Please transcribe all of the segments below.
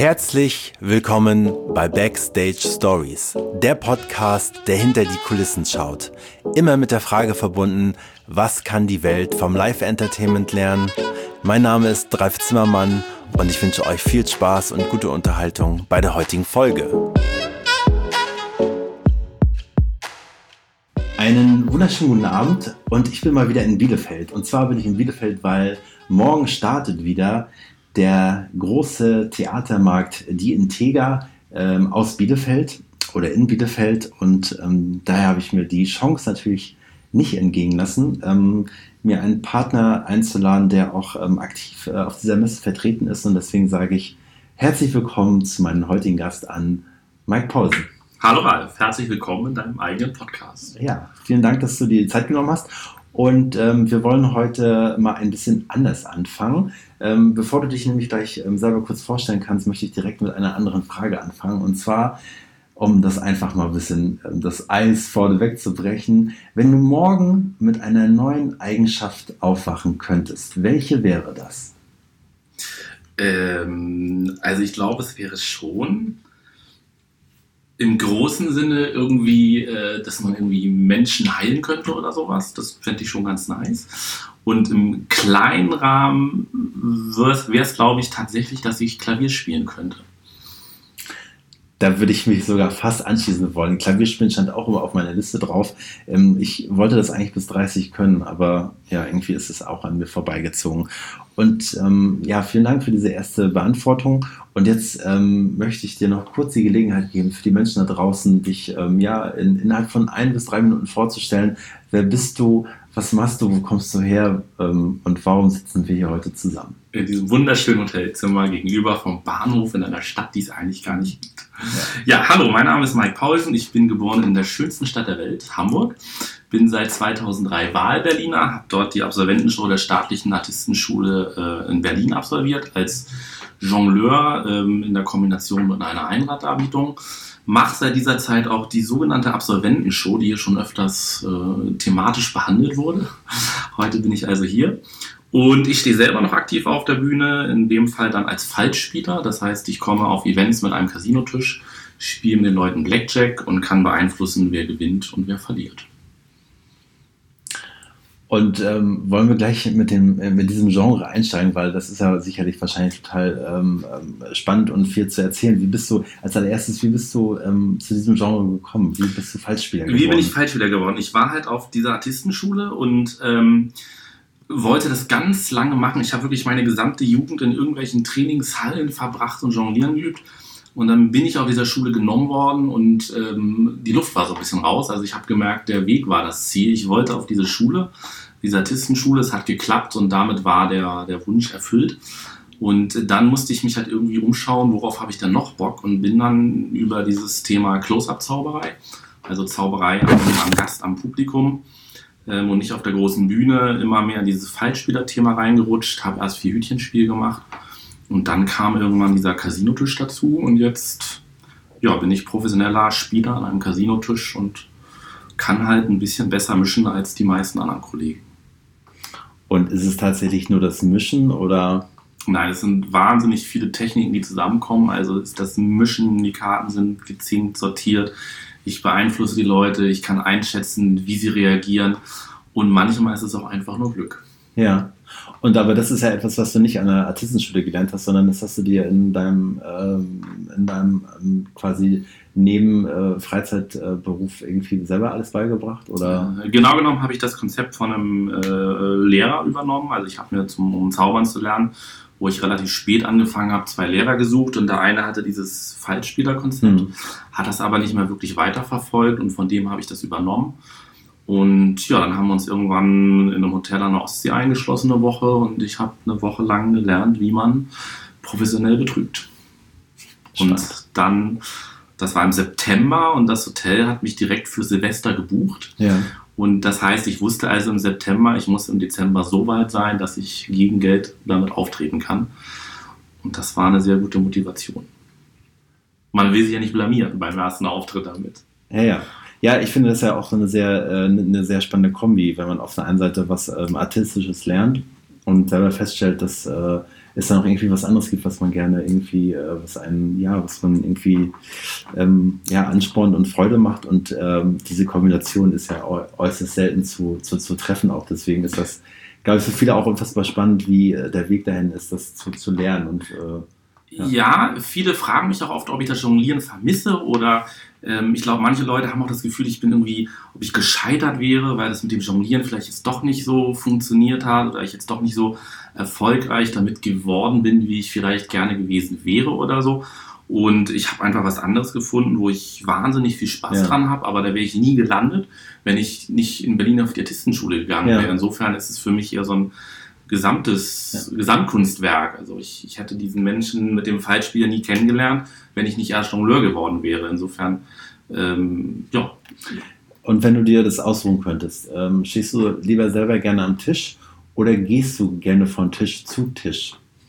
Herzlich willkommen bei Backstage Stories, der Podcast, der hinter die Kulissen schaut. Immer mit der Frage verbunden, was kann die Welt vom Live-Entertainment lernen? Mein Name ist Ralf Zimmermann und ich wünsche euch viel Spaß und gute Unterhaltung bei der heutigen Folge. Einen wunderschönen guten Abend und ich bin mal wieder in Bielefeld. Und zwar bin ich in Bielefeld, weil morgen startet wieder der große Theatermarkt Die Integra aus Bielefeld oder in Bielefeld. Und daher habe ich mir die Chance natürlich nicht entgehen lassen, mir einen Partner einzuladen, der auch aktiv auf dieser Messe vertreten ist. Und deswegen sage ich herzlich willkommen zu meinem heutigen Gast an Mike Paulsen. Hallo Ralf, herzlich willkommen in deinem eigenen Podcast. Ja, vielen Dank, dass du dir die Zeit genommen hast. Und wir wollen heute mal ein bisschen anders anfangen. Bevor du dich nämlich gleich selber kurz vorstellen kannst, möchte ich direkt mit einer anderen Frage anfangen. Und zwar, um das einfach mal ein bisschen das Eis vorneweg zu brechen. Wenn du morgen mit einer neuen Eigenschaft aufwachen könntest, welche wäre das? Also ich glaube, es wäre schon im großen Sinne irgendwie, dass man irgendwie Menschen heilen könnte oder sowas. Das fände ich schon ganz nice. Und im kleinen Rahmen wäre es, glaube ich, tatsächlich, dass ich Klavier spielen könnte. Da würde ich mich sogar fast anschließen wollen. Klavierspielen stand auch immer auf meiner Liste drauf. Ich wollte das eigentlich bis 30 können, aber ja, irgendwie ist es auch an mir vorbeigezogen. Und ja, vielen Dank für diese erste Beantwortung. Und jetzt möchte ich dir noch kurz die Gelegenheit geben, für die Menschen da draußen, dich innerhalb von 1 bis 3 Minuten vorzustellen. Wer bist du? Was machst du? Wo kommst du her? Und warum sitzen wir hier heute zusammen? In diesem wunderschönen Hotelzimmer gegenüber vom Bahnhof in einer Stadt, die es eigentlich gar nicht gibt. Ja, hallo, mein Name ist Mike Paulsen. Ich bin geboren in der schönsten Stadt der Welt, Hamburg. Bin seit 2003 Wahlberliner, habe dort die Absolventenshow der Staatlichen Artistenschule in Berlin absolviert, als Jongleur in der Kombination mit einer Einraddarbietung. Mache seit dieser Zeit auch die sogenannte Absolventenshow, die hier schon öfters thematisch behandelt wurde. Heute bin ich also hier. Und ich stehe selber noch aktiv auf der Bühne, in dem Fall dann als Falschspieler. Das heißt, ich komme auf Events mit einem Casinotisch, spiele mit den Leuten Blackjack und kann beeinflussen, wer gewinnt und wer verliert. Und wollen wir gleich mit diesem Genre einsteigen, weil das ist ja sicherlich wahrscheinlich total spannend und viel zu erzählen. Wie bist du zu diesem Genre gekommen? Wie bist du Falschspieler geworden? Wie bin ich Falschspieler geworden? Ich war halt auf dieser Artistenschule und wollte das ganz lange machen. Ich habe wirklich meine gesamte Jugend in irgendwelchen Trainingshallen verbracht und Jonglieren geübt. Und dann bin ich auf dieser Schule genommen worden und die Luft war so ein bisschen raus. Also ich habe gemerkt, der Weg war das Ziel. Ich wollte auf diese Schule, diese Artistenschule. Es hat geklappt und damit war der Wunsch erfüllt. Und dann musste ich mich halt irgendwie umschauen, worauf habe ich dann noch Bock, und bin dann über dieses Thema Close-Up-Zauberei, also Zauberei am Gast, am Publikum und nicht auf der großen Bühne, immer mehr in dieses Falschspieler-Thema reingerutscht, habe erst 4 Hütchenspiel gemacht. Und dann kam irgendwann dieser Casinotisch dazu und jetzt bin ich professioneller Spieler an einem Casinotisch und kann halt ein bisschen besser mischen als die meisten anderen Kollegen. Und ist es tatsächlich nur das Mischen oder? Nein, es sind wahnsinnig viele Techniken, die zusammenkommen. Also ist das Mischen, die Karten sind gezinkt, sortiert. Ich beeinflusse die Leute, ich kann einschätzen, wie sie reagieren. Und manchmal ist es auch einfach nur Glück. Ja. Und aber das ist ja etwas, was du nicht an der Artistenschule gelernt hast, sondern das hast du dir in deinem quasi neben Freizeitberuf irgendwie selber alles beigebracht, oder? Genau genommen habe ich das Konzept von einem Lehrer übernommen. Also ich habe mir um Zaubern zu lernen, wo ich relativ spät angefangen habe, 2 Lehrer gesucht und der eine hatte dieses Falschspielerkonzept, hat das aber nicht mehr wirklich weiterverfolgt und von dem habe ich das übernommen. Und ja, dann haben wir uns irgendwann in einem Hotel an der Ostsee eingeschlossen, eine Woche, und ich habe eine Woche lang gelernt, wie man professionell betrügt. Spannend. Und dann, das war im September und das Hotel hat mich direkt für Silvester gebucht. Ja. Und das heißt, ich wusste also im September, ich muss im Dezember so weit sein, dass ich gegen Geld damit auftreten kann. Und das war eine sehr gute Motivation. Man will sich ja nicht blamieren beim ersten Auftritt damit. Ja. Ja, ich finde das ja auch eine sehr spannende Kombi, wenn man auf der einen Seite was Artistisches lernt und selber feststellt, dass es da noch irgendwie was anderes gibt, was man gerne irgendwie, was man irgendwie anspornt und Freude macht. Und diese Kombination ist ja äußerst selten zu treffen auch. Deswegen ist das, glaube ich, für viele auch unfassbar spannend, wie der Weg dahin ist, das zu lernen. Und ja, viele fragen mich auch oft, ob ich das Jonglieren vermisse oder ich glaube, manche Leute haben auch das Gefühl, ob ich gescheitert wäre, weil das mit dem Jonglieren vielleicht jetzt doch nicht so funktioniert hat oder ich jetzt doch nicht so erfolgreich damit geworden bin, wie ich vielleicht gerne gewesen wäre oder so. Und ich habe einfach was anderes gefunden, wo ich wahnsinnig viel Spaß dran habe, aber da wäre ich nie gelandet, wenn ich nicht in Berlin auf die Artistenschule gegangen wäre. Insofern ist es für mich eher so ein Gesamtkunstwerk. Also ich hätte diesen Menschen mit dem Fallspieler nie kennengelernt, wenn ich nicht erst Jongleur geworden wäre. Insofern, ja. Und wenn du dir das ausruhen könntest, stehst du lieber selber gerne am Tisch oder gehst du gerne von Tisch zu Tisch?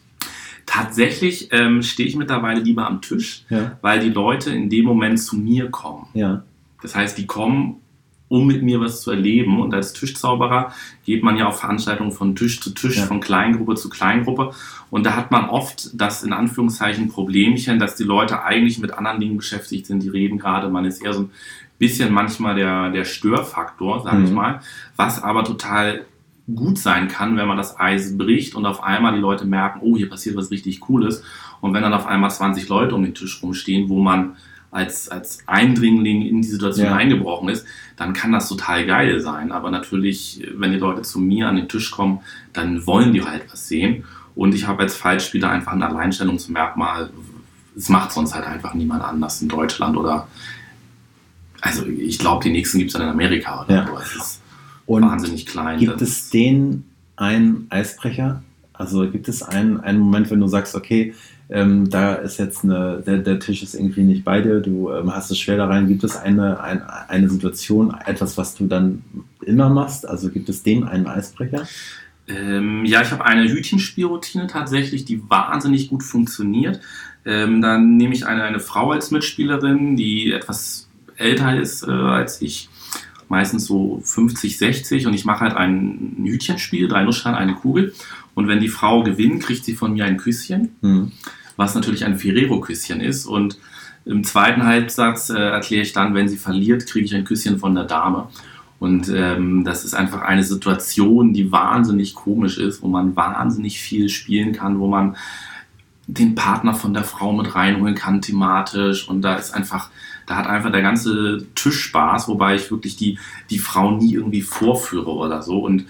Tatsächlich stehe ich mittlerweile lieber am Tisch, weil die Leute in dem Moment zu mir kommen. Ja. Das heißt, die kommen, um mit mir was zu erleben. Und als Tischzauberer geht man ja auf Veranstaltungen von Tisch zu Tisch, von Kleingruppe zu Kleingruppe. Und da hat man oft das in Anführungszeichen Problemchen, dass die Leute eigentlich mit anderen Dingen beschäftigt sind. Die reden gerade, man ist eher so ein bisschen manchmal der Störfaktor, sage ich mal, was aber total gut sein kann, wenn man das Eis bricht und auf einmal die Leute merken, oh, hier passiert was richtig Cooles. Und wenn dann auf einmal 20 Leute um den Tisch rumstehen, wo man als Eindringling in die Situation eingebrochen ist, dann kann das total geil sein. Aber natürlich, wenn die Leute zu mir an den Tisch kommen, dann wollen die halt was sehen. Und ich habe als Fallspieler einfach ein Alleinstellungsmerkmal. Es macht sonst halt einfach niemand anders in Deutschland oder, also ich glaube, die nächsten gibt es dann in Amerika oder so. Es ist wahnsinnig klein. Gibt es den einen Eisbrecher? Also gibt es einen Moment, wenn du sagst, okay, da ist jetzt der Tisch ist irgendwie nicht bei dir, du hast es schwer da rein. Gibt es eine Situation, etwas, was du dann immer machst? Also gibt es den einen Eisbrecher? Ja, ich habe eine Hütchenspielroutine tatsächlich, die wahnsinnig gut funktioniert. Dann nehme ich eine Frau als Mitspielerin, die etwas älter ist als ich, meistens so 50, 60, und ich mache halt ein Hütchenspiel, 3 Nussschalen, eine Kugel. Und wenn die Frau gewinnt, kriegt sie von mir ein Küsschen, was natürlich ein Ferrero-Küsschen ist. Und im zweiten Halbsatz erkläre ich dann, wenn sie verliert, kriege ich ein Küsschen von der Dame. Und das ist einfach eine Situation, die wahnsinnig komisch ist, wo man wahnsinnig viel spielen kann, wo man den Partner von der Frau mit reinholen kann thematisch. Und da hat einfach der ganze Tisch Spaß, wobei ich wirklich die Frau nie irgendwie vorführe oder so. Und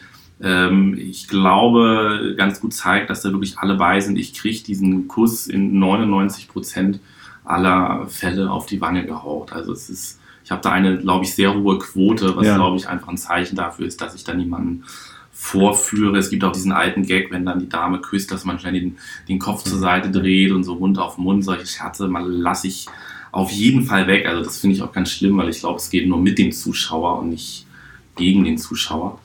ich glaube, ganz gut zeigt, dass da wirklich alle bei sind. Ich kriege diesen Kuss in 99% aller Fälle auf die Wange gehaucht. Also ich habe da eine, glaube ich, sehr hohe Quote, was, glaube ich, einfach ein Zeichen dafür ist, dass ich da niemanden vorführe. Es gibt auch diesen alten Gag, wenn dann die Dame küsst, dass man schnell den Kopf zur Seite dreht und so Mund auf Mund. Solche Scherze lasse ich auf jeden Fall weg. Also das finde ich auch ganz schlimm, weil ich glaube, es geht nur mit dem Zuschauer und nicht gegen den Zuschauer.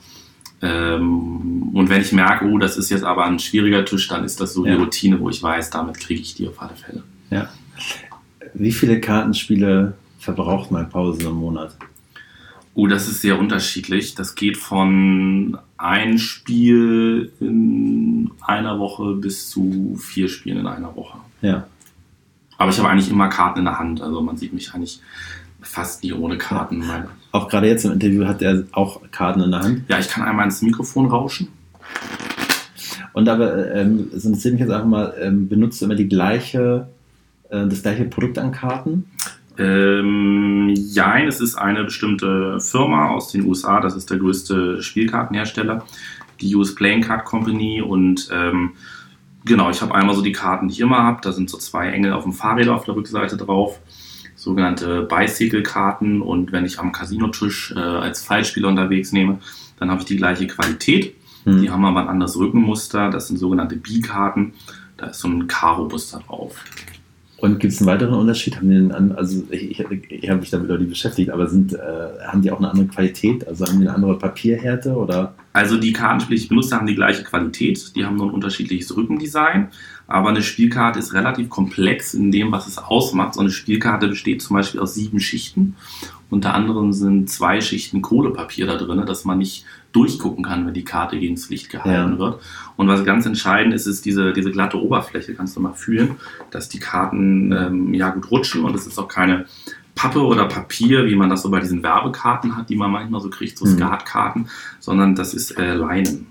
Und wenn ich merke, oh, das ist jetzt aber ein schwieriger Tisch, dann ist das so die Routine, wo ich weiß, damit kriege ich die auf alle Fälle. Ja. Wie viele Kartenspiele verbraucht man Pause im Monat? Oh, das ist sehr unterschiedlich. Das geht von ein Spiel in einer Woche bis zu 4 Spielen in einer Woche. Ja. Aber ich habe eigentlich immer Karten in der Hand. Also man sieht mich eigentlich fast nie ohne Karten. Ja. Auch gerade jetzt im Interview hat er auch Karten in der Hand. Ja, ich kann einmal ins Mikrofon rauschen. Und aber, so interessiert mich jetzt einfach mal, benutzt du immer das gleiche Produkt an Karten? Ja, es ist eine bestimmte Firma aus den USA, das ist der größte Spielkartenhersteller, die US Playing Card Company, und genau, ich habe einmal so die Karten, die ich immer habe, da sind so 2 Engel auf dem Fahrrad auf der Rückseite drauf, sogenannte Bicycle-Karten, und wenn ich am Casinotisch als Fallspieler unterwegs nehme, dann habe ich die gleiche Qualität, die haben aber ein anderes Rückenmuster, das sind sogenannte B-Karten, da ist so ein Karo-Muster drauf. Und gibt es einen weiteren Unterschied? Also ich habe mich damit noch nie beschäftigt, aber haben die auch eine andere Qualität? Also haben die eine andere Papierhärte? Oder? Also die Kartenspiele, die ich benutze, haben die gleiche Qualität. Die haben nur ein unterschiedliches Rückendesign. Aber eine Spielkarte ist relativ komplex in dem, was es ausmacht. So eine Spielkarte besteht zum Beispiel aus 7 Schichten. Unter anderem sind 2 Schichten Kohlepapier da drin, dass man nicht durchgucken kann, wenn die Karte gegen das Licht gehalten wird. Und was ganz entscheidend ist, ist diese glatte Oberfläche, kannst du mal fühlen, dass die Karten gut rutschen und es ist auch keine Pappe oder Papier, wie man das so bei diesen Werbekarten hat, die man manchmal so kriegt, so Skatkarten, sondern das ist Leinen.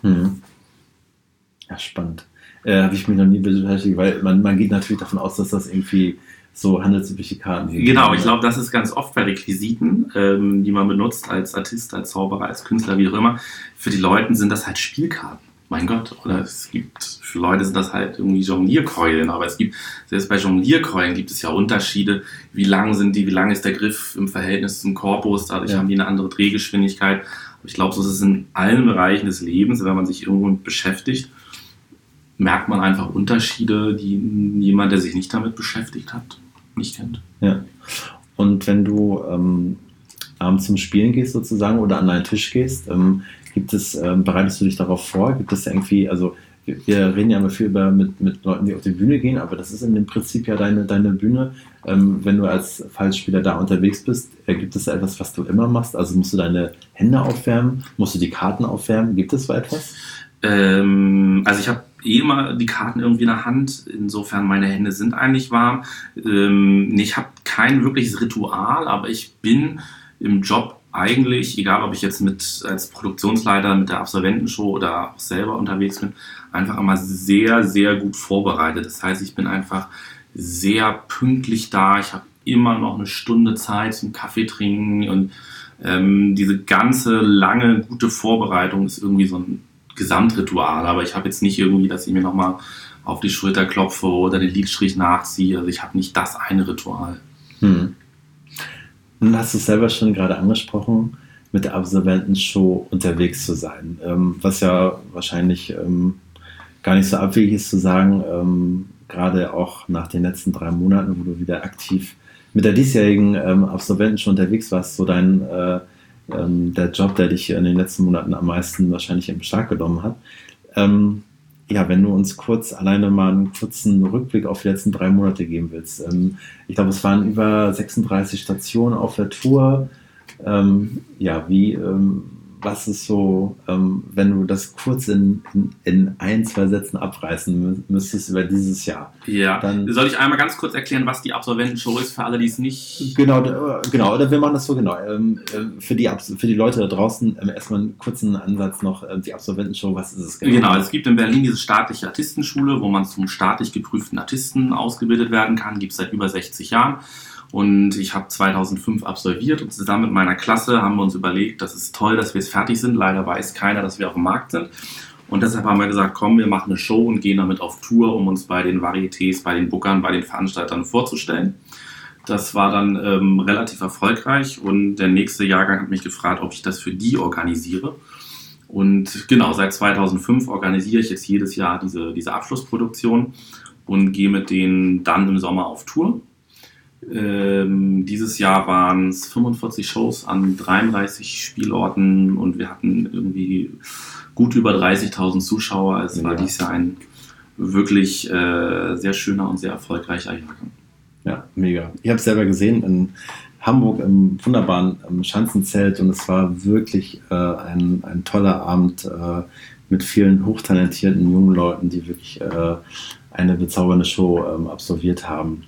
Ja, spannend. Habe ich mich noch nie beschäftigt, weil man geht natürlich davon aus, dass das irgendwie so handelsübliche Karten sind. Genau, ich glaube, das ist ganz oft bei Requisiten, die man benutzt als Artist, als Zauberer, als Künstler, wie auch immer. Für die Leute sind das halt Spielkarten. Mein Gott, oder es gibt, für Leute sind das halt irgendwie Jonglierkeulen, aber selbst bei Jonglierkeulen gibt es ja Unterschiede, wie lang sind die, wie lang ist der Griff im Verhältnis zum Korpus, dadurch haben die eine andere Drehgeschwindigkeit. Aber ich glaube, so ist es in allen Bereichen des Lebens, wenn man sich irgendwo mit beschäftigt, merkt man einfach Unterschiede, die jemand, der sich nicht damit beschäftigt hat, nicht kennt. Ja. Und wenn du abends zum Spielen gehst sozusagen oder an deinen Tisch gehst, bereitest du dich darauf vor? Gibt es irgendwie, also wir reden ja immer viel mit Leuten, die auf die Bühne gehen, aber das ist im Prinzip ja deine Bühne. Wenn du als Fallspieler da unterwegs bist, gibt es da etwas, was du immer machst? Also musst du deine Hände aufwärmen? Musst du die Karten aufwärmen? Gibt es so etwas? Also ich habe immer die Karten irgendwie in der Hand, insofern meine Hände sind eigentlich warm. Ich habe kein wirkliches Ritual, aber ich bin im Job eigentlich, egal ob ich jetzt als Produktionsleiter mit der Absolventenshow oder auch selber unterwegs bin, einfach immer sehr, sehr gut vorbereitet. Das heißt, ich bin einfach sehr pünktlich da. Ich habe immer noch eine Stunde Zeit zum Kaffee trinken und diese ganze lange, gute Vorbereitung ist irgendwie so ein Gesamtritual. Aber ich habe jetzt nicht irgendwie, dass ich mir nochmal auf die Schulter klopfe oder den Lidstrich nachziehe. Also ich habe nicht das eine Ritual. Nun hast du es selber schon gerade angesprochen, mit der Absolventenshow unterwegs zu sein, was ja wahrscheinlich gar nicht so abwegig ist zu sagen, gerade auch nach den letzten 3 Monaten, wo du wieder aktiv mit der diesjährigen Absolventenshow unterwegs warst, so der Job, der dich in den letzten Monaten am meisten wahrscheinlich in Beschlag genommen hat. Wenn du uns alleine mal einen kurzen Rückblick auf die letzten 3 Monate geben willst. Ich glaube, es waren über 36 Stationen auf der Tour. Was ist so, wenn du das kurz in 1, 2 Sätzen abreißen müsstest über dieses Jahr? Ja, dann soll ich einmal ganz kurz erklären, was die Absolventenshow ist, für alle, die es nicht... Genau, oder wir machen das so genau. Für die Leute da draußen erstmal einen kurzen Ansatz noch, die Absolventenshow, was ist es genau? Genau, es gibt in Berlin diese staatliche Artistenschule, wo man zum staatlich geprüften Artisten ausgebildet werden kann, gibt es seit über 60 Jahren. Und ich habe 2005 absolviert und zusammen mit meiner Klasse haben wir uns überlegt, das ist toll, dass wir jetzt fertig sind. Leider weiß keiner, dass wir auf dem Markt sind. Und deshalb haben wir gesagt, komm, wir machen eine Show und gehen damit auf Tour, um uns bei den Varietés, bei den Bookern, bei den Veranstaltern vorzustellen. Das war dann relativ erfolgreich und der nächste Jahrgang hat mich gefragt, ob ich das für die organisiere. Und genau, seit 2005 organisiere ich jetzt jedes Jahr diese Abschlussproduktion und gehe mit denen dann im Sommer auf Tour. Dieses Jahr waren es 45 Shows an 33 Spielorten und wir hatten irgendwie gut über 30.000 Zuschauer. Es war dieses Jahr ein wirklich sehr schöner und sehr erfolgreicher Jahrgang. Ja, mega. Ich habe es selber gesehen in Hamburg im wunderbaren Schanzenzelt und es war wirklich ein toller Abend mit vielen hochtalentierten jungen Leuten, die wirklich eine bezaubernde Show absolviert haben.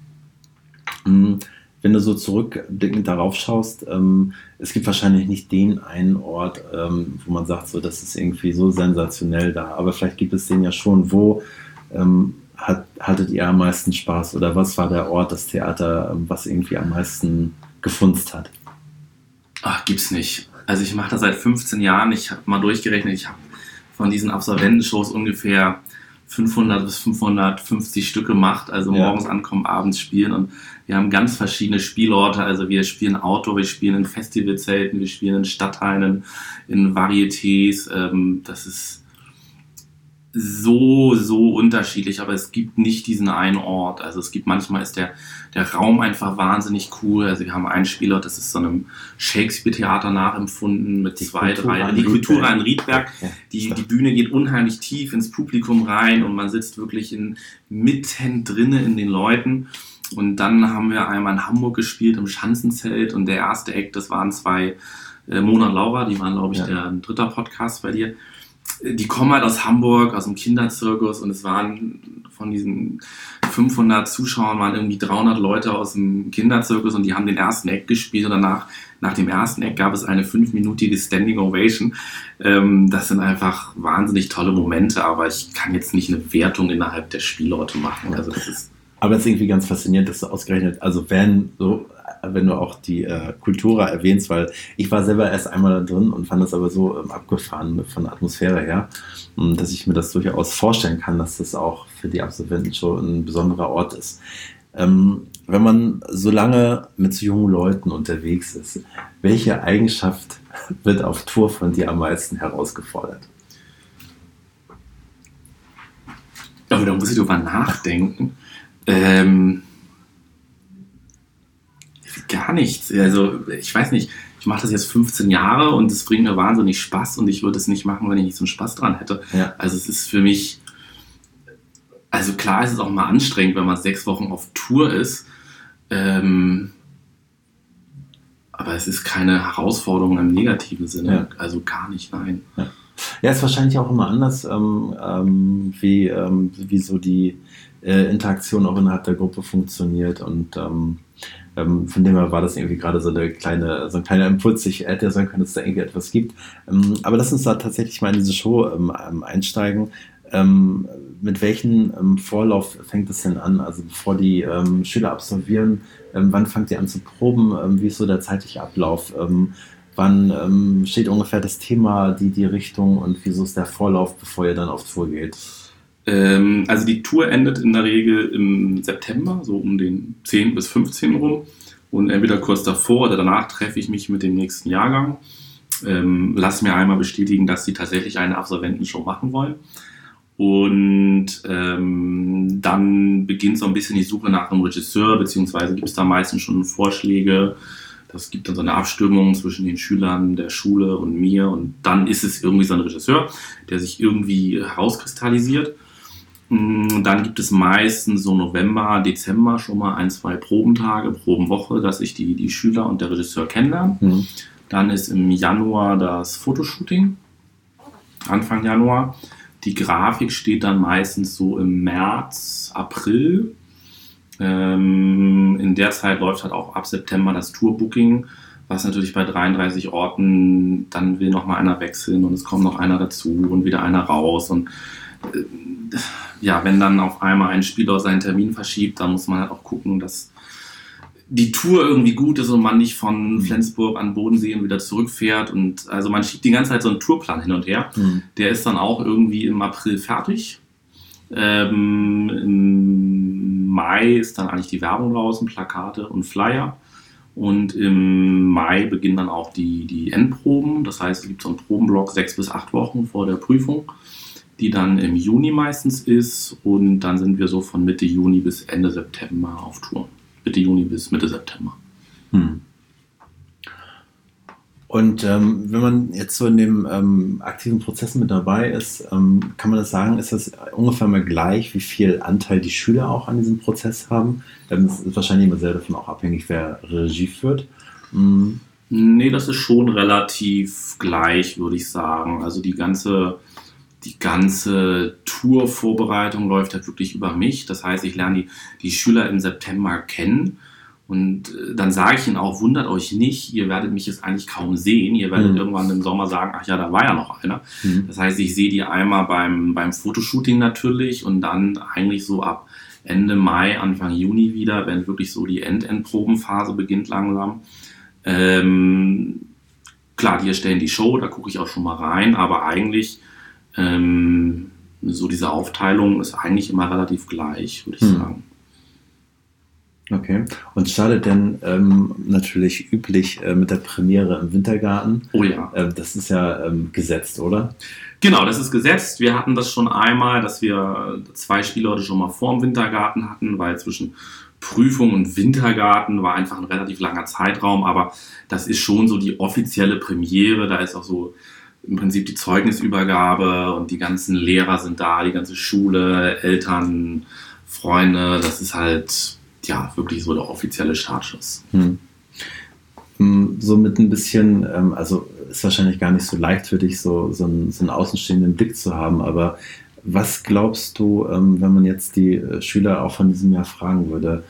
Wenn du so zurückblickend darauf schaust, es gibt wahrscheinlich nicht den einen Ort, wo man sagt, so, das ist irgendwie so sensationell da, aber vielleicht gibt es den ja schon. Wo hattet ihr am meisten Spaß oder was war der Ort, das Theater, was irgendwie am meisten gefunzt hat? Ach, gibt's nicht. Also ich mache das seit 15 Jahren, ich habe mal durchgerechnet, ich habe von diesen Absolventenshows ungefähr 500 bis 550 Stück gemacht, also morgens ankommen, abends spielen und wir haben ganz verschiedene Spielorte, also wir spielen Outdoor, wir spielen in Festivalzelten, wir spielen in Stadtteilen, in Varietés, das ist so unterschiedlich, aber es gibt nicht diesen einen Ort. Also es gibt manchmal ist der Raum einfach wahnsinnig cool. Also wir haben einen Spielort, das ist so einem Shakespeare-Theater nachempfunden mit die Kultura in Riedberg. Die Bühne geht unheimlich tief ins Publikum rein und man sitzt wirklich mitten drinnen in den Leuten. Und dann haben wir einmal in Hamburg gespielt im Schanzenzelt und der erste Act, das waren 2 Mona und Laura, die waren, glaube ich, der 3. Podcast bei dir. Die kommen halt aus Hamburg, aus dem Kinderzirkus und es waren von diesen 500 Zuschauern waren irgendwie 300 Leute aus dem Kinderzirkus und die haben den ersten Act gespielt und danach, nach dem ersten Act gab es eine 5-minütige Standing Ovation. Das sind einfach wahnsinnig tolle Momente, aber ich kann jetzt nicht eine Wertung innerhalb der Spielorte machen. Also das ist aber es ist irgendwie ganz faszinierend, dass du ausgerechnet, also wenn du auch die Kultura erwähnst, weil ich war selber erst einmal da drin und fand das aber so abgefahren von der Atmosphäre her, dass ich mir das durchaus vorstellen kann, dass das auch für die Absolventen schon ein besonderer Ort ist. Wenn man so lange mit so jungen Leuten unterwegs ist, welche Eigenschaft wird auf Tour von dir am meisten herausgefordert? Aber da muss ich drüber nachdenken. Gar nichts. Also ich weiß nicht, ich mache das jetzt 15 Jahre und es bringt mir wahnsinnig Spaß und ich würde es nicht machen, wenn ich nicht so einen Spaß dran hätte. Ja. Also es ist für mich, also klar ist es auch mal anstrengend, wenn man 6 Wochen auf Tour ist, aber es ist keine Herausforderung im negativen Sinne, ja. Also gar nicht, nein. Ja. Ja, ist wahrscheinlich auch immer anders, wie so die Interaktion auch innerhalb der Gruppe funktioniert und von dem her war das irgendwie gerade so ein kleiner Impuls. Ich hätte ja sagen können, dass es da irgendwie etwas gibt. Aber lass uns da tatsächlich mal in diese Show einsteigen. Mit welchem Vorlauf fängt es denn an? Also bevor die Schüler absolvieren, wann fangt ihr an zu proben? Wie ist so der zeitliche Ablauf? Wann steht ungefähr das Thema, die Richtung und wieso ist der Vorlauf, bevor ihr dann auf Tour geht? Also die Tour endet in der Regel im September, so um den 10. bis 15. rum. Und entweder kurz davor oder danach treffe ich mich mit dem nächsten Jahrgang. Lass mir einmal bestätigen, dass sie tatsächlich eine Absolventenshow machen wollen. Und dann beginnt so ein bisschen die Suche nach einem Regisseur, beziehungsweise gibt es da meistens schon Vorschläge. Das gibt dann so eine Abstimmung zwischen den Schülern der Schule und mir. Und dann ist es irgendwie so ein Regisseur, der sich irgendwie herauskristallisiert. Dann gibt es meistens so November, Dezember schon mal 1-2 Probentage, Probenwoche, dass sich die Schüler und der Regisseur kennenlernen. Mhm. Dann ist im Januar das Fotoshooting, Anfang Januar. Die Grafik steht dann meistens so im März, April. In der Zeit läuft halt auch ab September das Tourbooking, was natürlich bei 33 Orten, dann will noch mal einer wechseln und es kommt noch einer dazu und wieder einer raus und ja, wenn dann auf einmal ein Spieler seinen Termin verschiebt, dann muss man halt auch gucken, dass die Tour irgendwie gut ist und man nicht von Flensburg an Bodensee und wieder zurückfährt und also man schiebt die ganze Zeit so einen Tourplan hin und her. Der ist dann auch irgendwie im April fertig. Im Mai ist dann eigentlich die Werbung draußen, Plakate und Flyer. Und im Mai beginnen dann auch die Endproben. Das heißt, es gibt so einen Probenblock 6 bis 8 Wochen vor der Prüfung, die dann im Juni meistens ist. Und dann sind wir so von Mitte Juni bis Ende September auf Tour. Mitte Juni bis Mitte September. Und wenn man jetzt so in dem aktiven Prozess mit dabei ist, kann man das sagen, ist das ungefähr mal gleich, wie viel Anteil die Schüler auch an diesem Prozess haben? Das ist wahrscheinlich immer sehr davon auch abhängig, wer Regie führt. Nee, das ist schon relativ gleich, würde ich sagen. Also die ganze Tourvorbereitung läuft halt wirklich über mich. Das heißt, ich lerne die Schüler im September kennen. Und dann sage ich ihnen auch, wundert euch nicht, ihr werdet mich jetzt eigentlich kaum sehen. Ihr werdet irgendwann im Sommer sagen, ach ja, da war ja noch einer. Das heißt, ich sehe die einmal beim Fotoshooting natürlich und dann eigentlich so ab Ende Mai, Anfang Juni wieder, wenn wirklich so die Endprobenphase beginnt langsam. Klar, die erstellen die Show, da gucke ich auch schon mal rein, aber eigentlich so diese Aufteilung ist eigentlich immer relativ gleich, würde ich sagen. Okay. Und startet denn natürlich üblich mit der Premiere im Wintergarten? Oh ja. Das ist ja gesetzt, oder? Genau, das ist gesetzt. Wir hatten das schon einmal, dass wir 2 Spielorte schon mal vorm Wintergarten hatten, weil zwischen Prüfung und Wintergarten war einfach ein relativ langer Zeitraum, aber das ist schon so die offizielle Premiere. Da ist auch so im Prinzip die Zeugnisübergabe und die ganzen Lehrer sind da, die ganze Schule, Eltern, Freunde. Das ist halt ja wirklich so der offizielle Startschuss. Hm. So mit ein bisschen, also ist wahrscheinlich gar nicht so leicht für dich, so einen außenstehenden Blick zu haben, aber was glaubst du, wenn man jetzt die Schüler auch von diesem Jahr fragen würde,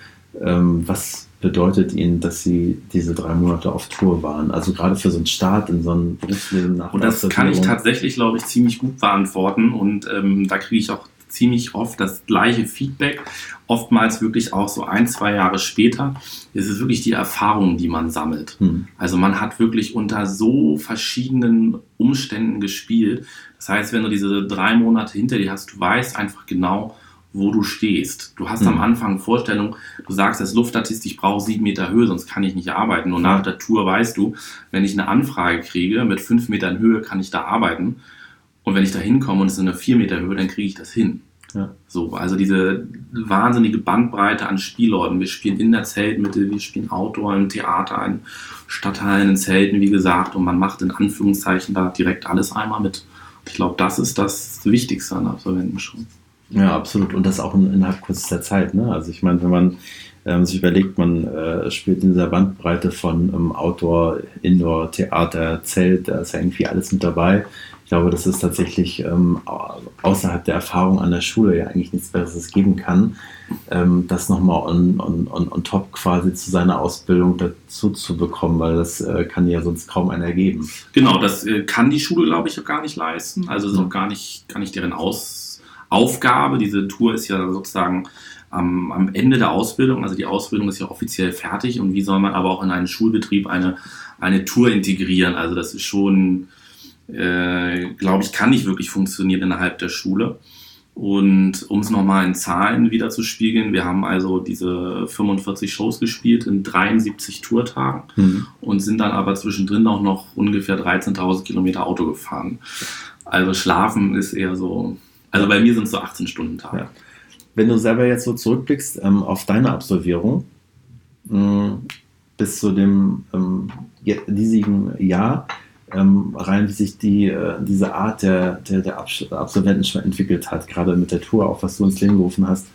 was bedeutet ihnen, dass sie diese 3 Monate auf Tour waren? Also gerade für so einen Start in so ein Berufsleben nach Und der das kann ich Absolvierung. tatsächlich, glaube ich, ziemlich gut beantworten. Und da kriege ich auch ziemlich oft das gleiche Feedback. Oftmals wirklich auch so 1, 2 Jahre später. Es ist wirklich die Erfahrung, die man sammelt. Also man hat wirklich unter so verschiedenen Umständen gespielt. Das heißt, wenn du diese 3 Monate hinter dir hast, du weißt einfach genau, wo du stehst. Du hast am Anfang Vorstellung, du sagst als Luftartist, ich brauche 7 Meter Höhe, sonst kann ich nicht arbeiten. Und nach der Tour weißt du, wenn ich eine Anfrage kriege mit 5 Metern Höhe, kann ich da arbeiten. Und wenn ich da hinkomme und es ist eine 4 Meter Höhe, dann kriege ich das hin. Ja. So, also diese wahnsinnige Bandbreite an Spielorten. Wir spielen in der Zeltmitte, wir spielen Outdoor, im Theater, in Stadthallen, in Zelten, wie gesagt. Und man macht in Anführungszeichen da direkt alles einmal mit. Ich glaube, das ist das Wichtigste an Absolventen schon. Ja, absolut. Und das auch innerhalb kürzester Zeit. Ne? Also ich meine, wenn man sich überlegt, man spielt in dieser Bandbreite von Outdoor, Indoor, Theater, Zelt, da ist ja irgendwie alles mit dabei. Ich glaube, das ist tatsächlich außerhalb der Erfahrung an der Schule ja eigentlich nichts Besseres geben kann, das nochmal on top quasi zu seiner Ausbildung dazu zu bekommen, weil das kann ja sonst kaum einer geben. Genau, das kann die Schule, glaube ich, auch gar nicht leisten. Also ist auch gar nicht deren Aufgabe. Diese Tour ist ja sozusagen am Ende der Ausbildung. Also die Ausbildung ist ja offiziell fertig. Und wie soll man aber auch in einen Schulbetrieb eine Tour integrieren? Also das ist schon, glaube ich, kann nicht wirklich funktionieren innerhalb der Schule. Und um es nochmal in Zahlen wieder zu spiegeln, wir haben also diese 45 Shows gespielt in 73 Tourtagen und sind dann aber zwischendrin auch noch ungefähr 13.000 Kilometer Auto gefahren. Also schlafen ist eher so, also bei mir sind es so 18 Stunden Tage. Ja. Wenn du selber jetzt so zurückblickst auf deine Absolvierung bis zu dem diesigen Jahr, rein wie sich diese Art der Absolventen schon entwickelt hat, gerade mit der Tour, auch was du ins Leben gerufen hast.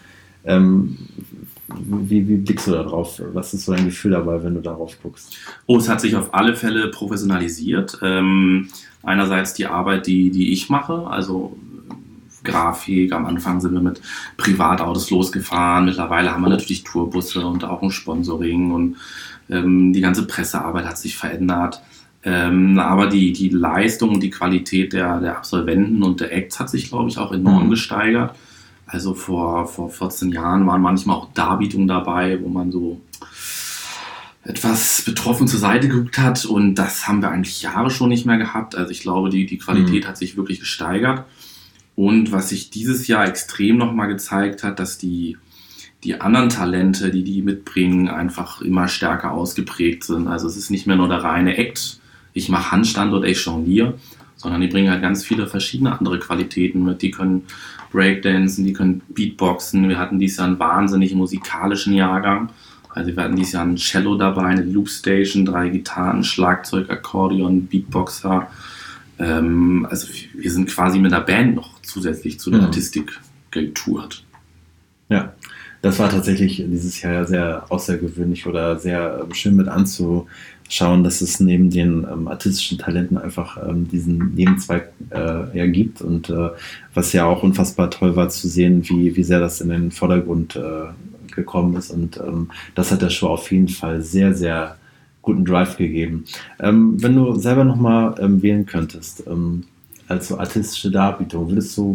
Wie blickst du da drauf? Was ist so dein Gefühl dabei, wenn du darauf guckst? Oh, es hat sich auf alle Fälle professionalisiert. Einerseits die Arbeit, die ich mache, also Grafik. Am Anfang sind wir mit Privatautos losgefahren. Mittlerweile haben wir natürlich Tourbusse und auch ein Sponsoring und die ganze Pressearbeit hat sich verändert. Aber die Leistung und die Qualität der Absolventen und der Acts hat sich, glaube ich, auch enorm gesteigert. Also vor 14 Jahren waren manchmal auch Darbietungen dabei, wo man so etwas betroffen zur Seite geguckt hat und das haben wir eigentlich Jahre schon nicht mehr gehabt. Also ich glaube, die Qualität hat sich wirklich gesteigert. Und was sich dieses Jahr extrem nochmal gezeigt hat, dass die anderen Talente, die mitbringen, einfach immer stärker ausgeprägt sind. Also es ist nicht mehr nur der reine Act, ich mache Handstand oder ich jongliere, sondern die bringen halt ganz viele verschiedene andere Qualitäten mit. Die können Breakdancen, die können Beatboxen. Wir hatten dieses Jahr einen wahnsinnig musikalischen Jahrgang. Also wir hatten dieses Jahr ein Cello dabei, eine Loopstation, 3 Gitarren, Schlagzeug, Akkordeon, Beatboxer. Also wir sind quasi mit einer Band noch zusätzlich zu der Artistik getourt. Ja, das war tatsächlich dieses Jahr sehr außergewöhnlich oder sehr schön mit anzuschauen, dass es neben den artistischen Talenten einfach diesen Nebenzweig gibt und was ja auch unfassbar toll war zu sehen, wie sehr das in den Vordergrund gekommen ist und das hat der Show auf jeden Fall sehr, sehr guten Drive gegeben. Wenn du selber nochmal wählen könntest, als so artistische Darbietung, würdest du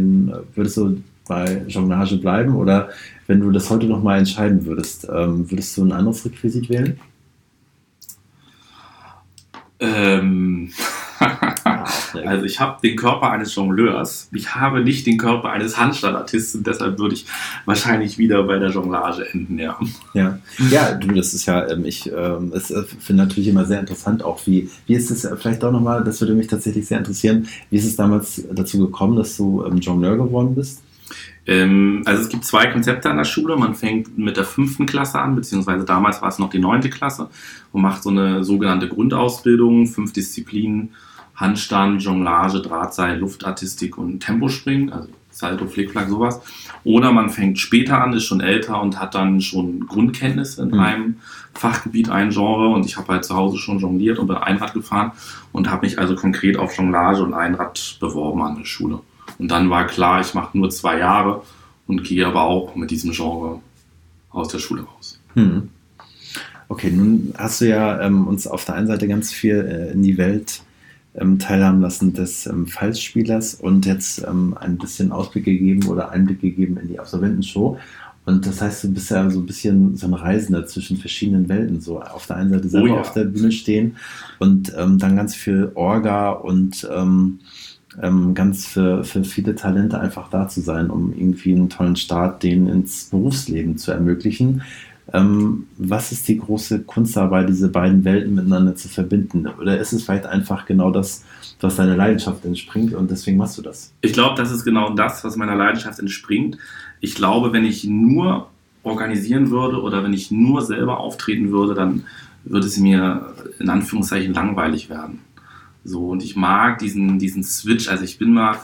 bei Jonglage bleiben oder wenn du das heute nochmal entscheiden würdest, würdest du ein anderes Requisit wählen? Also ich habe den Körper eines Jongleurs, ich habe nicht den Körper eines Handstandartisten, deshalb würde ich wahrscheinlich wieder bei der Jonglage enden, ja. Ja, du, das ist ja, finde natürlich immer sehr interessant auch, wie ist es, vielleicht auch nochmal, das würde mich tatsächlich sehr interessieren, wie ist es damals dazu gekommen, dass du Jongleur geworden bist? Also es gibt 2 Konzepte an der Schule. Man fängt mit der 5. Klasse an, beziehungsweise damals war es noch die 9. Klasse und macht so eine sogenannte Grundausbildung, 5 Disziplinen, Handstand, Jonglage, Drahtseil, Luftartistik und Tempospringen, also Salto, Flickflack, sowas. Oder man fängt später an, ist schon älter und hat dann schon Grundkenntnisse in einem Fachgebiet, ein Genre. Und ich habe halt zu Hause schon jongliert und bin Einrad gefahren und habe mich also konkret auf Jonglage und Einrad beworben an der Schule. Und dann war klar, ich mache nur 2 Jahre und gehe aber auch mit diesem Genre aus der Schule raus. Okay, nun hast du ja uns auf der einen Seite ganz viel in die Welt teilhaben lassen des Fallspielers und jetzt ein bisschen Ausblick gegeben oder Einblick gegeben in die Absolventenshow. Und das heißt, du bist ja so ein bisschen so ein Reisender zwischen verschiedenen Welten. So auf der einen Seite selber auf der Bühne stehen und dann ganz viel Orga und ganz für viele Talente einfach da zu sein, um irgendwie einen tollen Start denen ins Berufsleben zu ermöglichen. Was ist die große Kunst dabei, diese beiden Welten miteinander zu verbinden? Oder ist es vielleicht einfach genau das, was deiner Leidenschaft entspringt und deswegen machst du das? Ich glaube, das ist genau das, was meiner Leidenschaft entspringt. Ich glaube, wenn ich nur organisieren würde oder wenn ich nur selber auftreten würde, dann würde es mir in Anführungszeichen langweilig werden. So, und ich mag diesen Switch. Also ich bin mal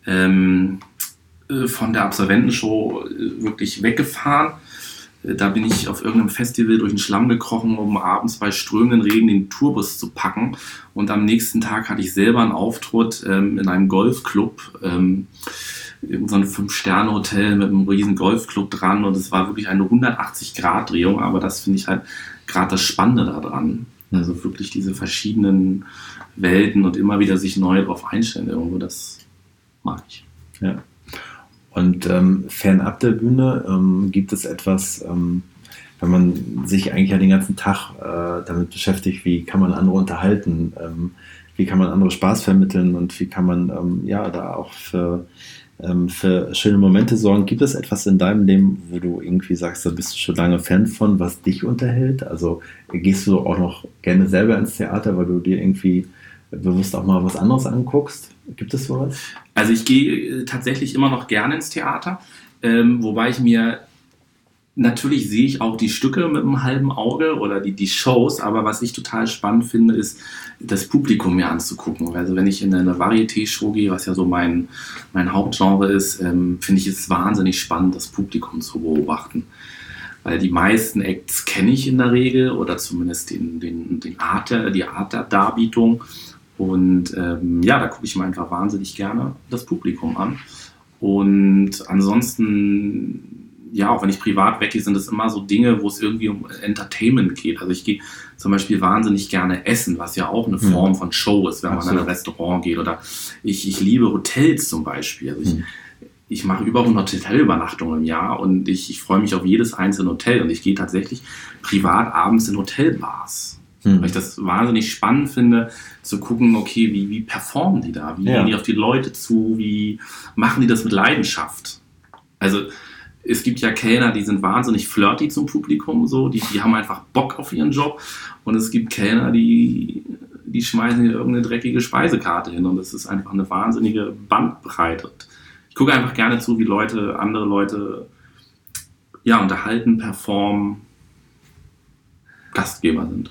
von der Absolventenshow wirklich weggefahren. Da bin ich auf irgendeinem Festival durch den Schlamm gekrochen, um abends bei strömenden Regen den Tourbus zu packen. Und am nächsten Tag hatte ich selber einen Auftritt in einem Golfclub, in so einem 5-Sterne-Hotel mit einem riesen Golfclub dran. Und es war wirklich eine 180-Grad-Drehung. Aber das finde ich halt gerade das Spannende daran. Also wirklich diese verschiedenen Welten und immer wieder sich neu darauf einstellen. Irgendwo, das mag ich. Ja. Und fernab der Bühne gibt es etwas, wenn man sich eigentlich ja den ganzen Tag damit beschäftigt, wie kann man andere unterhalten, wie kann man andere Spaß vermitteln und wie kann man da auch für schöne Momente sorgen. Gibt es etwas in deinem Leben, wo du irgendwie sagst, da bist du schon lange Fan von, was dich unterhält? Also gehst du auch noch gerne selber ins Theater, weil du dir irgendwie bewusst auch mal was anderes anguckst? Gibt es sowas? Also ich gehe tatsächlich immer noch gerne ins Theater, wobei natürlich sehe ich auch die Stücke mit einem halben Auge oder die Shows, aber was ich total spannend finde, ist das Publikum mir anzugucken. Also wenn ich in eine Varieté-Show gehe, was ja so mein Hauptgenre ist, finde ich es wahnsinnig spannend, das Publikum zu beobachten. Weil die meisten Acts kenne ich in der Regel oder zumindest die Art der Darbietung. Und da gucke ich mir einfach wahnsinnig gerne das Publikum an. Und ansonsten, auch wenn ich privat weggehe, sind das immer so Dinge, wo es irgendwie um Entertainment geht. Also ich gehe zum Beispiel wahnsinnig gerne essen, was ja auch eine Form von Show ist, wenn man in ein Restaurant geht. Oder ich liebe Hotels zum Beispiel. Also ich mache über 100 Hotelübernachtungen im Jahr und ich freue mich auf jedes einzelne Hotel. Und ich gehe tatsächlich privat abends in Hotelbars. Weil ich das wahnsinnig spannend finde, zu gucken, okay, wie performen die da? Wie gehen die auf die Leute zu? Wie machen die das mit Leidenschaft? Also es gibt ja Kellner, die sind wahnsinnig flirty zum Publikum, so, die haben einfach Bock auf ihren Job. Und es gibt Kellner, die schmeißen hier irgendeine dreckige Speisekarte hin. Und das ist einfach eine wahnsinnige Bandbreite. Ich gucke einfach gerne zu, wie andere Leute unterhalten, performen, Gastgeber sind.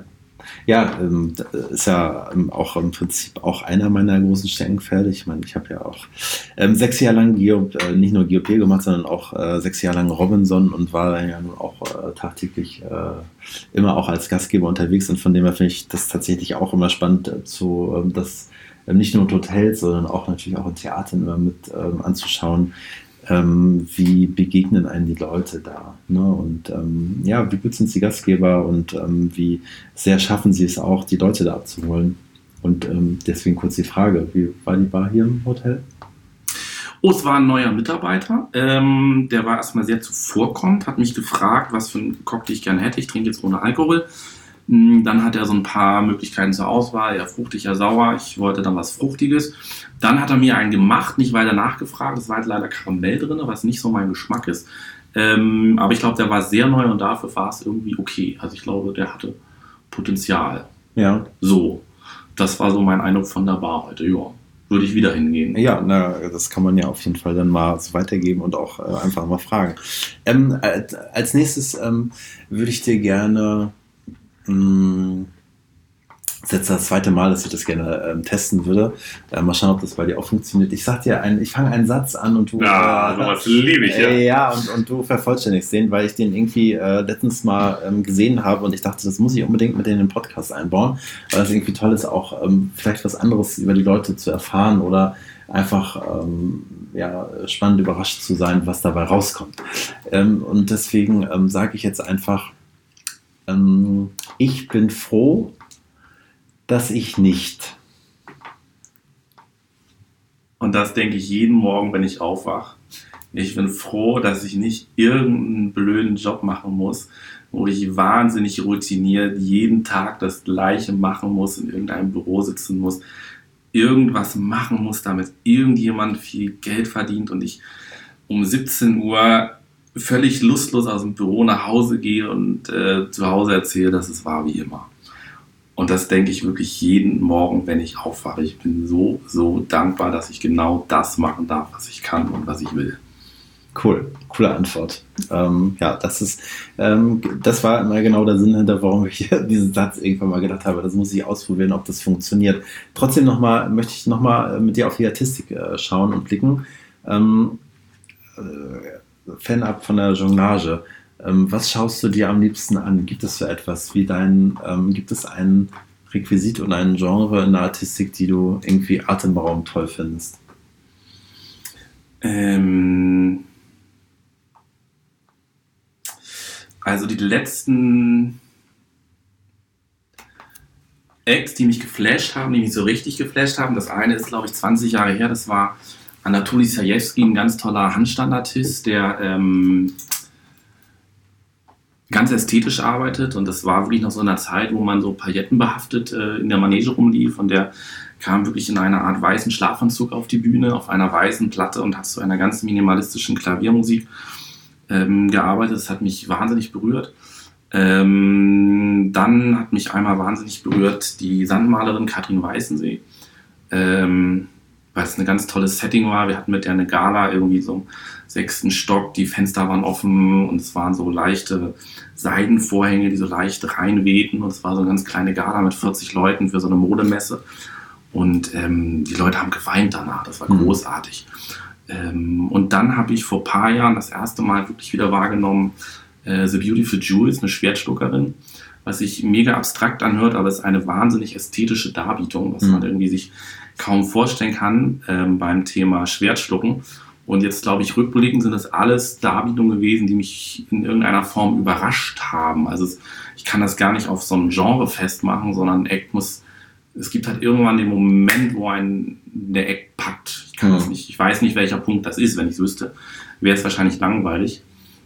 Das ist ja auch im Prinzip auch einer meiner großen Steckenpferde. Ich meine, ich habe ja auch 6 Jahre lang nicht nur GOP gemacht, sondern auch 6 Jahre lang Robinson und war dann ja nun auch tagtäglich immer auch als Gastgeber unterwegs. Und von dem her finde ich das tatsächlich auch immer spannend, das nicht nur in Hotels, sondern auch natürlich auch in Theatern immer mit anzuschauen. Wie begegnen einen die Leute da? Ne? Und wie gut sind die Gastgeber und wie sehr schaffen sie es auch, die Leute da abzuholen? Und deswegen kurz die Frage, wie war die Bar hier im Hotel? Es war ein neuer Mitarbeiter, der war erstmal sehr zuvorkommend, hat mich gefragt, was für einen Cocktail ich gerne hätte. Ich trinke jetzt ohne Alkohol. Dann hat er so ein paar Möglichkeiten zur Auswahl, ja fruchtig, ja sauer. Ich wollte dann was Fruchtiges. Dann hat er mir einen gemacht, nicht weiter nachgefragt. Es war halt leider Karamell drin, was nicht so mein Geschmack ist. Aber ich glaube, der war sehr neu und dafür war es irgendwie okay. Also ich glaube, der hatte Potenzial. Ja. So, das war so mein Eindruck von der Bar heute. Ja, würde ich wieder hingehen. Ja, das kann man ja auf jeden Fall dann mal so weitergeben und auch einfach mal fragen. Als nächstes würde ich dir gerne, das ist jetzt das zweite Mal, dass ich das gerne testen würde. Mal schauen, ob das bei dir auch funktioniert. Ich sag dir ich fange einen Satz an und du... Ja, sowas liebe ich, ja. Ja, und du vervollständigst den, weil ich den irgendwie letztens mal gesehen habe und ich dachte, das muss ich unbedingt mit in den Podcast einbauen, weil das irgendwie toll ist, auch vielleicht was anderes über die Leute zu erfahren oder einfach spannend überrascht zu sein, was dabei rauskommt. Und deswegen sage ich jetzt einfach, ich bin froh, dass ich nicht. Und das denke ich jeden Morgen, wenn ich aufwache. Ich bin froh, dass ich nicht irgendeinen blöden Job machen muss, wo ich wahnsinnig routiniert jeden Tag das Gleiche machen muss, in irgendeinem Büro sitzen muss, irgendwas machen muss, damit irgendjemand viel Geld verdient und ich um 17 Uhr völlig lustlos aus dem Büro nach Hause gehe und zu Hause erzähle, dass es war wie immer. Und das denke ich wirklich jeden Morgen, wenn ich aufwache. Ich bin so, so dankbar, dass ich genau das machen darf, was ich kann und was ich will. Cool, coole Antwort. Das war immer genau der Sinn hinter, warum ich diesen Satz irgendwann mal gedacht habe, das muss ich ausprobieren, ob das funktioniert. Trotzdem möchte ich nochmal mit dir auf die Artistik schauen und blicken. Fernab von der Jonglage. Was schaust du dir am liebsten an? Gibt es so etwas wie gibt es ein Requisit und ein Genre in der Artistik, die du irgendwie atemberaubend toll findest? Also die letzten Acts, die mich geflasht haben, die mich so richtig geflasht haben, das eine ist, glaube ich, 20 Jahre her, das war Anatoli Sajewski, ein ganz toller Handstandartist, der ganz ästhetisch arbeitet und das war wirklich noch so in einer Zeit, wo man so paillettenbehaftet in der Manege rumlief und der kam wirklich in einer Art weißen Schlafanzug auf die Bühne, auf einer weißen Platte und hat zu einer ganz minimalistischen Klaviermusik gearbeitet. Das hat mich wahnsinnig berührt. Dann hat mich einmal wahnsinnig berührt die Sandmalerin Katrin Weißensee, weil es ein ganz tolles Setting war. Wir hatten mit der eine Gala irgendwie so im 6. Stock, die Fenster waren offen und es waren so leichte Seidenvorhänge, die so leicht reinwehten und es war so eine ganz kleine Gala mit 40 Leuten für so eine Modemesse und die Leute haben geweint danach, das war großartig. Und dann habe ich vor ein paar Jahren das erste Mal wirklich wieder wahrgenommen, The Beautiful Jules, eine Schwertschluckerin, was sich mega abstrakt anhört, aber es ist eine wahnsinnig ästhetische Darbietung, was man irgendwie sich kaum vorstellen kann beim Thema Schwertschlucken. Und jetzt, glaube ich, rückblickend sind das alles Darbietungen gewesen, die mich in irgendeiner Form überrascht haben. Also ich kann das gar nicht auf so ein Genre festmachen, sondern es gibt halt irgendwann den Moment, wo der Act packt. Ich weiß nicht, welcher Punkt das ist. Wenn ich es wüsste, wäre es wahrscheinlich langweilig.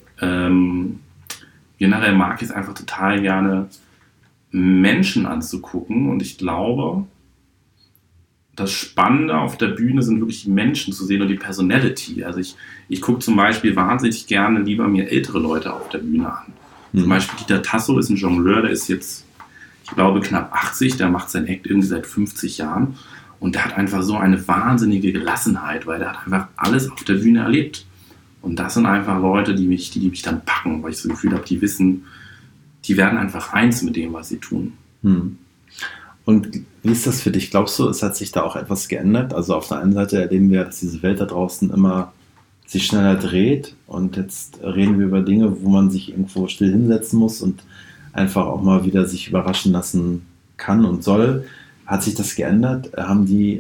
Generell mag ich es einfach total gerne, Menschen anzugucken. Und ich glaube, das Spannende auf der Bühne sind wirklich die Menschen zu sehen und die Personality. Also ich gucke zum Beispiel wahnsinnig gerne lieber mir ältere Leute auf der Bühne an. Zum Beispiel Dieter Tasso ist ein Jongleur, der ist jetzt, ich glaube, knapp 80, der macht sein Act irgendwie seit 50 Jahren und der hat einfach so eine wahnsinnige Gelassenheit, weil der hat einfach alles auf der Bühne erlebt. Und das sind einfach Leute, die mich dann packen, weil ich so das Gefühl habe, die wissen, die werden einfach eins mit dem, was sie tun. Und wie ist das für dich? Glaubst du, es hat sich da auch etwas geändert? Also auf der einen Seite erleben wir, dass diese Welt da draußen immer sich schneller dreht und jetzt reden wir über Dinge, wo man sich irgendwo still hinsetzen muss und einfach auch mal wieder sich überraschen lassen kann und soll. Hat sich das geändert? Haben die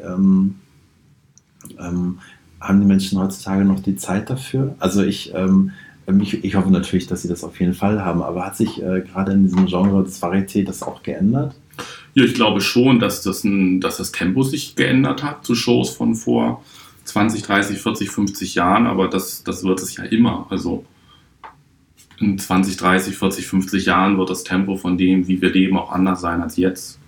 Menschen heutzutage noch die Zeit dafür? Also ich hoffe natürlich, dass sie das auf jeden Fall haben, aber hat sich gerade in diesem Genre des Varieté das auch geändert? Ja, ich glaube schon, dass das Tempo sich geändert hat zu Shows von vor 20, 30, 40, 50 Jahren, aber das wird es ja immer. Also in 20, 30, 40, 50 Jahren wird das Tempo von dem, wie wir leben, auch anders sein als jetzt.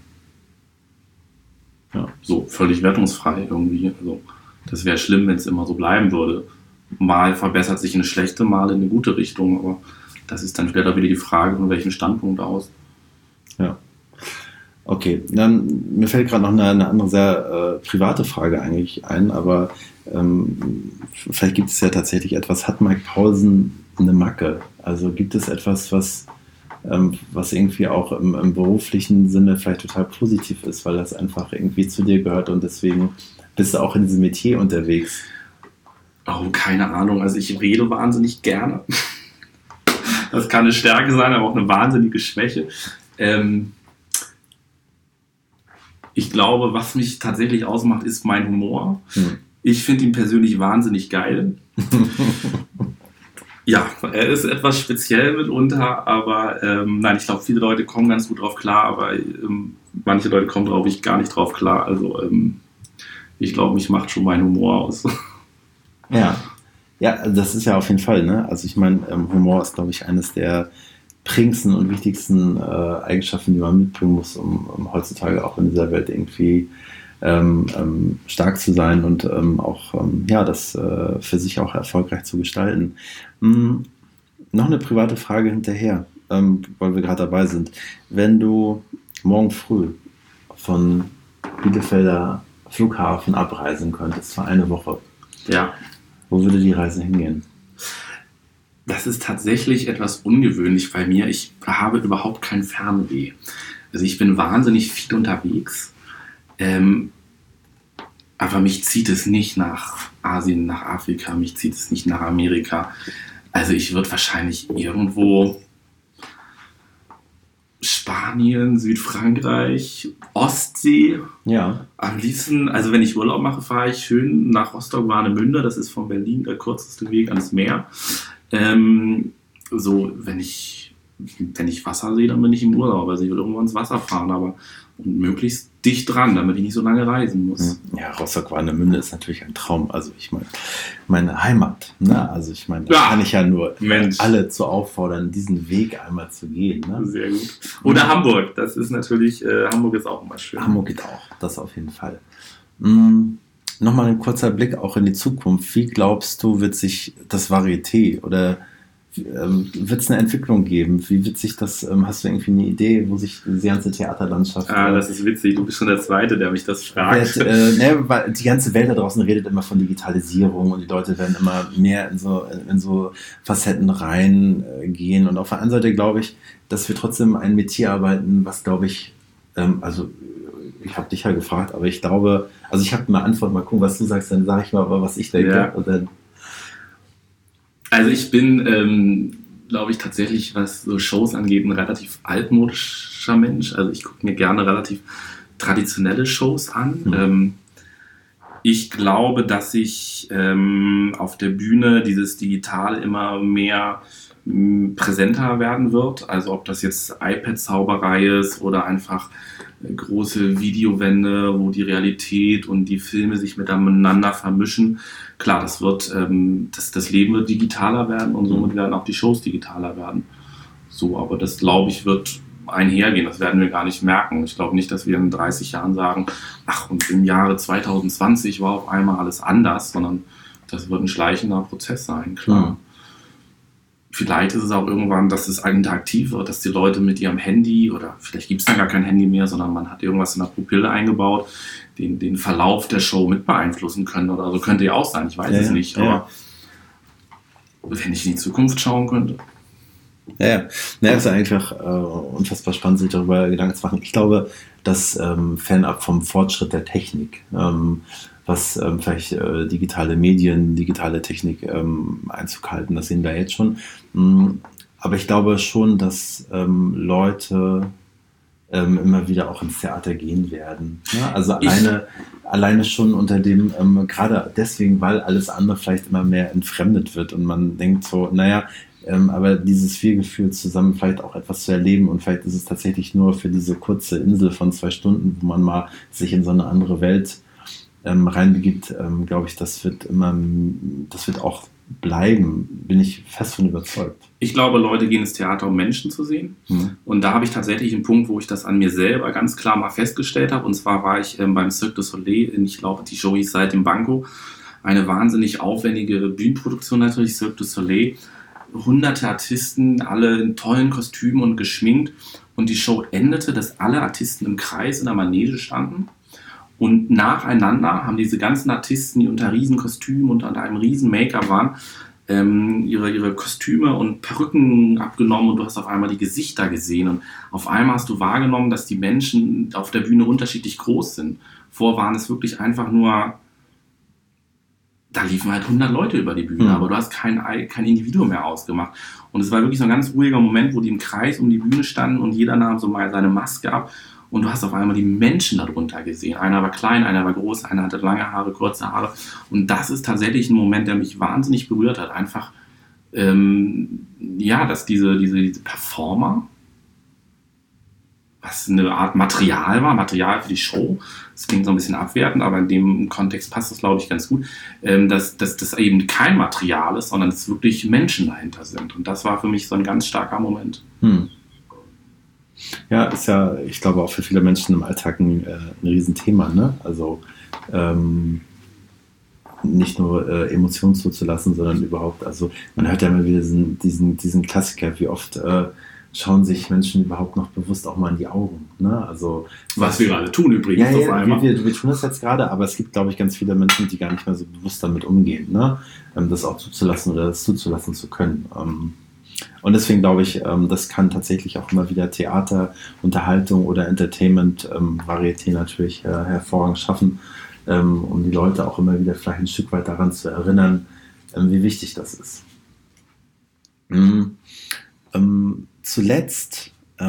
Ja, so völlig wertungsfrei irgendwie. Also, das wäre schlimm, wenn es immer so bleiben würde. Mal verbessert sich eine schlechte, mal in eine gute Richtung, aber das ist dann später wieder die Frage, von welchem Standpunkt aus. Ja. Okay, dann mir fällt gerade noch eine andere sehr private Frage eigentlich ein, aber vielleicht gibt es ja tatsächlich etwas, hat Mike Paulsen eine Macke? Also gibt es etwas, was irgendwie auch im beruflichen Sinne vielleicht total positiv ist, weil das einfach irgendwie zu dir gehört und deswegen bist du auch in diesem Metier unterwegs? Oh, keine Ahnung. Also ich rede wahnsinnig gerne. Das kann eine Stärke sein, aber auch eine wahnsinnige Schwäche. Ich glaube, was mich tatsächlich ausmacht, ist mein Humor. Ich finde ihn persönlich wahnsinnig geil. Ja, er ist etwas speziell mitunter, aber nein, ich glaube, viele Leute kommen ganz gut drauf klar, aber manche Leute kommen, glaube ich, gar nicht drauf klar. Also ich glaube, mich macht schon mein Humor aus. Ja, das ist ja auf jeden Fall, ne? Also ich meine, Humor ist, glaube ich, eines der prägendsten und wichtigsten Eigenschaften, die man mitbringen muss, um heutzutage auch in dieser Welt irgendwie stark zu sein und auch das für sich auch erfolgreich zu gestalten. Noch eine private Frage hinterher, weil wir gerade dabei sind. Wenn du morgen früh von Bielefelder Flughafen abreisen könntest für eine Woche, Ja. wo würde die Reise hingehen? Das ist tatsächlich etwas ungewöhnlich bei mir. Ich habe überhaupt kein Fernweh. Also ich bin wahnsinnig viel unterwegs, aber mich zieht es nicht nach Asien, nach Afrika, mich zieht es nicht nach Amerika. Also ich würde wahrscheinlich irgendwo Spanien, Südfrankreich, Ostsee. Ja. Am liebsten, also wenn ich Urlaub mache, fahre ich schön nach Rostock-Warnemünde. Das ist von Berlin der kürzeste Weg ans Meer. So, wenn ich Wasser sehe, dann bin ich im Urlaub. Also ich will irgendwo ins Wasser fahren, aber möglichst dicht dran, damit ich nicht so lange reisen muss. Ja, Rostock-Warnemünde ist natürlich ein Traum. Also ich meine Heimat. Ne? Also ich meine, da kann ich ja nur alle zu auffordern, diesen Weg einmal zu gehen. Ne? Sehr gut. Oder Hamburg. Das ist natürlich, Hamburg ist auch immer schön. Hamburg geht auch, das auf jeden Fall. Nochmal ein kurzer Blick auch in die Zukunft. Wie glaubst du, wird sich das Varieté oder wird es eine Entwicklung geben? Wie wird sich das, hast du irgendwie eine Idee, wo sich die ganze Theaterlandschaft... das ist witzig, du bist schon der Zweite, der mich das fragt. Weil die ganze Welt da draußen redet immer von Digitalisierung und die Leute werden immer mehr in so Facetten reingehen und auf der anderen Seite glaube ich, dass wir trotzdem ein Metier arbeiten, was glaube ich, ich habe dich ja gefragt, aber ich glaube, also ich habe eine Antwort, mal gucken, was du sagst, dann sage ich mal, was ich denke. Ja. Und dann Also ich bin, glaube ich, tatsächlich, was so Shows angeht, ein relativ altmodischer Mensch. Also ich gucke mir gerne relativ traditionelle Shows an. Ich glaube, dass sich auf der Bühne dieses Digitale immer mehr präsenter werden wird. Also ob das jetzt iPad-Zauberei ist oder einfach große Videowände, wo die Realität und die Filme sich miteinander vermischen. Klar, das Leben wird digitaler werden und somit werden auch die Shows digitaler werden. So, aber das, glaube ich, wird einhergehen. Das werden wir gar nicht merken. Ich glaube nicht, dass wir in 30 Jahren sagen, ach, und im Jahre 2020 war auf einmal alles anders, sondern das wird ein schleichender Prozess sein, klar. Vielleicht ist es auch irgendwann, dass es interaktiv wird, dass die Leute mit ihrem Handy, oder vielleicht gibt es dann gar kein Handy mehr, sondern man hat irgendwas in der Pupille eingebaut, den Verlauf der Show mit beeinflussen können oder so. Könnte ja auch sein, ich weiß es nicht. Aber wenn ich in die Zukunft schauen könnte. Ja, es ist einfach unfassbar spannend, sich darüber Gedanken zu machen. Ich glaube, dass fernab vom Fortschritt der Technik, was vielleicht digitale Medien, digitale Technik Einzug halten, das sehen wir jetzt schon. Aber ich glaube schon, dass Leute immer wieder auch ins Theater gehen werden. Ja? Also alleine schon unter dem, gerade deswegen, weil alles andere vielleicht immer mehr entfremdet wird und man denkt so, aber dieses Wir-Gefühl zusammen vielleicht auch etwas zu erleben und vielleicht ist es tatsächlich nur für diese kurze Insel von 2 Stunden, wo man mal sich in so eine andere Welt reinbegibt, glaube ich, das wird auch bleiben, bin ich fest von überzeugt. Ich glaube, Leute gehen ins Theater, um Menschen zu sehen. Und da habe ich tatsächlich einen Punkt, wo ich das an mir selber ganz klar mal festgestellt habe. Und zwar war ich beim Cirque du Soleil, ich glaube, die Show hieß Seit dem Banco. Eine wahnsinnig aufwendige Bühnenproduktion natürlich, Cirque du Soleil. Hunderte Artisten, alle in tollen Kostümen und geschminkt. Und die Show endete, dass alle Artisten im Kreis in der Manege standen. Und nacheinander haben diese ganzen Artisten, die unter riesen Kostümen und unter einem riesen Make-up waren, ihre Kostüme und Perücken abgenommen und du hast auf einmal die Gesichter gesehen und auf einmal hast du wahrgenommen, dass die Menschen auf der Bühne unterschiedlich groß sind. Vorher waren es wirklich einfach nur, da liefen halt 100 Leute über die Bühne, aber du hast kein Individuum mehr ausgemacht. Und es war wirklich so ein ganz ruhiger Moment, wo die im Kreis um die Bühne standen und jeder nahm so mal seine Maske ab. Und du hast auf einmal die Menschen darunter gesehen. Einer war klein, einer war groß, einer hatte lange Haare, kurze Haare. Und das ist tatsächlich ein Moment, der mich wahnsinnig berührt hat. Einfach, dass diese Performer, was eine Art Material war, Material für die Show, das klingt so ein bisschen abwertend, aber in dem Kontext passt das, glaube ich, ganz gut, dass das eben kein Material ist, sondern es wirklich Menschen dahinter sind. Und das war für mich so ein ganz starker Moment. Ja, ist ja, ich glaube, auch für viele Menschen im Alltag ein Riesenthema, ne? Also nicht nur Emotionen zuzulassen, sondern überhaupt, also man hört ja immer wieder diesen Klassiker, wie oft schauen sich Menschen überhaupt noch bewusst auch mal in die Augen, ne? Also was wir gerade tun übrigens. Wir tun das jetzt gerade, aber es gibt, glaube ich, ganz viele Menschen, die gar nicht mehr so bewusst damit umgehen, ne? Das auch zuzulassen oder das zuzulassen zu können. Und deswegen glaube ich, das kann tatsächlich auch immer wieder Theater, Unterhaltung oder Entertainment, Varieté natürlich hervorragend schaffen, um die Leute auch immer wieder vielleicht ein Stück weit daran zu erinnern, wie wichtig das ist. Zuletzt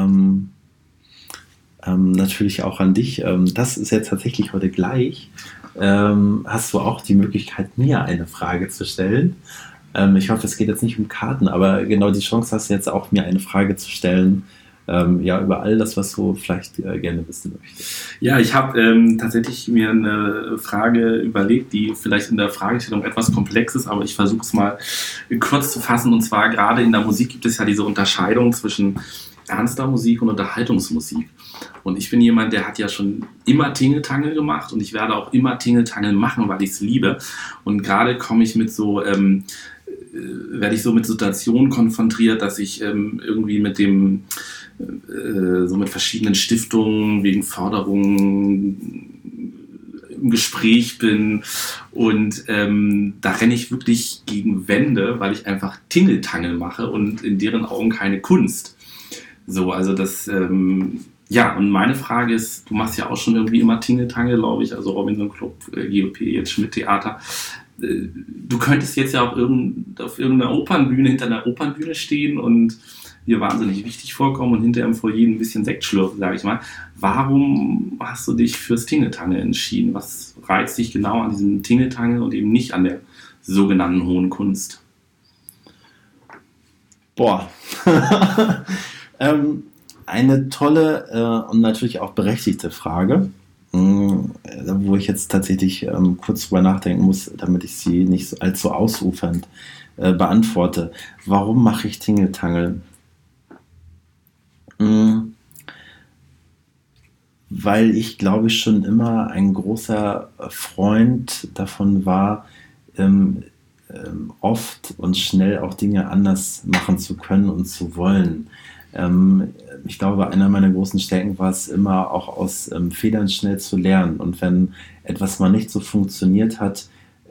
natürlich auch an dich, das ist jetzt tatsächlich heute gleich, hast du auch die Möglichkeit, mir eine Frage zu stellen. Ich hoffe, es geht jetzt nicht um Karten, aber genau die Chance hast du jetzt auch, mir eine Frage zu stellen, über all das, was du vielleicht gerne wissen möchtest. Ja, ich habe tatsächlich mir eine Frage überlegt, die vielleicht in der Fragestellung etwas komplex ist, aber ich versuche es mal kurz zu fassen. Und zwar gerade in der Musik gibt es ja diese Unterscheidung zwischen ernster Musik und Unterhaltungsmusik. Und ich bin jemand, der hat ja schon immer Tingeltangel gemacht und ich werde auch immer Tingeltangel machen, weil ich es liebe. Und gerade komme ich mit werde ich so mit Situationen konfrontiert, dass ich irgendwie mit verschiedenen Stiftungen wegen Förderungen im Gespräch bin und da renne ich wirklich gegen Wände, weil ich einfach Tingeltangel mache und in deren Augen keine Kunst. So, also das, und meine Frage ist, du machst ja auch schon irgendwie immer Tingeltangel, glaube ich, also Robinson Club, GOP, jetzt Schmidt-Theater. Du könntest jetzt ja auch auf irgendeiner Opernbühne, hinter einer Opernbühne stehen und dir wahnsinnig wichtig vorkommen und hinterher im Foyer ein bisschen Sekt schlürfen, sage ich mal. Warum hast du dich fürs Tingeltangel entschieden? Was reizt dich genau an diesem Tingeltangel und eben nicht an der sogenannten hohen Kunst? Boah. Eine tolle und natürlich auch berechtigte Frage, wo ich jetzt tatsächlich kurz drüber nachdenken muss, damit ich sie nicht so allzu ausufernd beantworte. Warum mache ich Tingeltangel? Weil ich, glaube ich, schon immer ein großer Freund davon war, oft und schnell auch Dinge anders machen zu können und zu wollen. Ich glaube, einer meiner großen Stärken war es immer, auch aus Fehlern schnell zu lernen. Und wenn etwas mal nicht so funktioniert hat,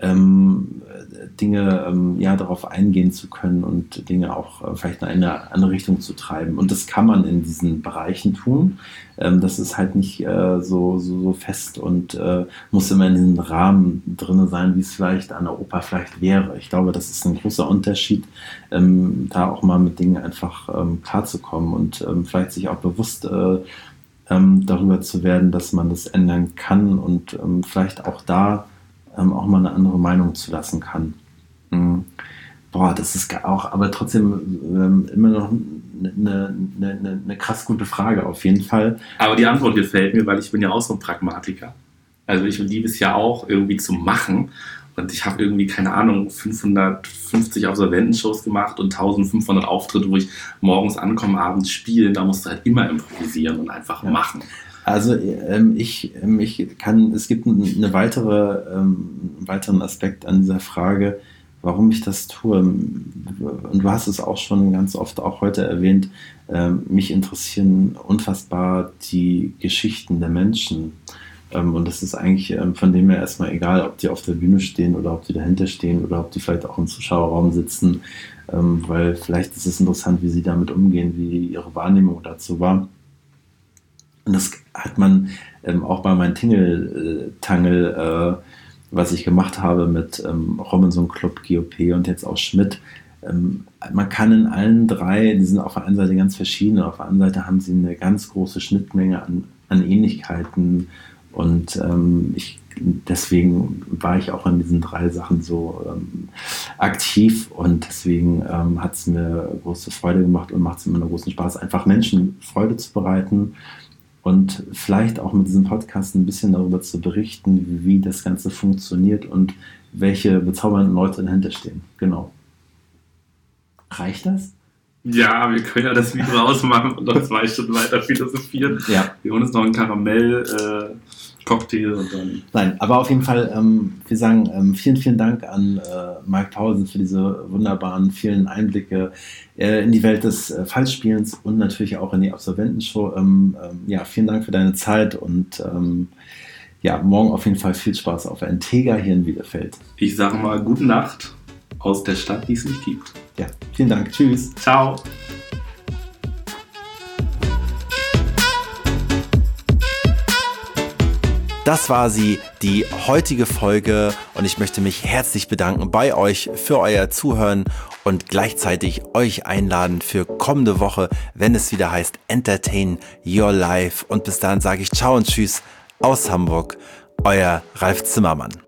Dinge darauf eingehen zu können und Dinge auch vielleicht in eine andere Richtung zu treiben. Und das kann man in diesen Bereichen tun. Das ist halt nicht so fest und muss immer in diesem Rahmen drin sein, wie es vielleicht an der Oper vielleicht wäre. Ich glaube, das ist ein großer Unterschied, da auch mal mit Dingen einfach klarzukommen und vielleicht sich auch bewusst darüber zu werden, dass man das ändern kann und vielleicht auch da auch mal eine andere Meinung zu lassen kann. Das ist auch, aber trotzdem immer noch eine krass gute Frage auf jeden Fall. Aber die Antwort gefällt mir, weil ich bin ja auch so ein Pragmatiker. Also ich liebe es ja auch irgendwie zu machen Und ich habe irgendwie, keine Ahnung, 550 Absolventenshows gemacht und 1500 Auftritte, wo ich morgens ankomme, abends spielen. Da musst du halt immer improvisieren und einfach machen. Also es gibt einen weiteren Aspekt an dieser Frage, warum ich das tue. Und du hast es auch schon ganz oft auch heute erwähnt, mich interessieren unfassbar die Geschichten der Menschen. Und das ist eigentlich von dem her erstmal egal, ob die auf der Bühne stehen oder ob die dahinter stehen oder ob die vielleicht auch im Zuschauerraum sitzen, weil vielleicht ist es interessant, wie sie damit umgehen, wie ihre Wahrnehmung dazu war. Und das hat man auch bei meinem Tingeltangel, was ich gemacht habe mit Robinson Club, GOP und jetzt auch Schmidt. Man kann in allen drei, die sind auf der einen Seite ganz verschieden, auf der anderen Seite haben sie eine ganz große Schnittmenge an Ähnlichkeiten. Und deswegen war ich auch in diesen drei Sachen so aktiv und deswegen hat es mir große Freude gemacht und macht es mir einen großen Spaß, einfach Menschen Freude zu bereiten und vielleicht auch mit diesem Podcast ein bisschen darüber zu berichten, wie das Ganze funktioniert und welche bezaubernden Leute dahinter stehen. Genau. Reicht das? Ja, wir können ja das Video ausmachen und dann 2 Stunden weiter philosophieren. Ja. Wir holen uns noch einen Karamell-Cocktail und dann... Nein, aber auf jeden Fall, wir sagen vielen, vielen Dank an Mike Paulsen für diese wunderbaren, vielen Einblicke in die Welt des Fallspielens und natürlich auch in die Absolventenshow. Vielen Dank für deine Zeit und morgen auf jeden Fall viel Spaß auf Entega hier in Bielefeld. Ich sage mal, gute Nacht aus der Stadt, die es nicht gibt. Ja, vielen Dank. Tschüss. Ciao. Das war sie, die heutige Folge und ich möchte mich herzlich bedanken bei euch für euer Zuhören und gleichzeitig euch einladen für kommende Woche, wenn es wieder heißt Entertain Your Life. Und bis dahin sage ich Ciao und Tschüss aus Hamburg, euer Ralf Zimmermann.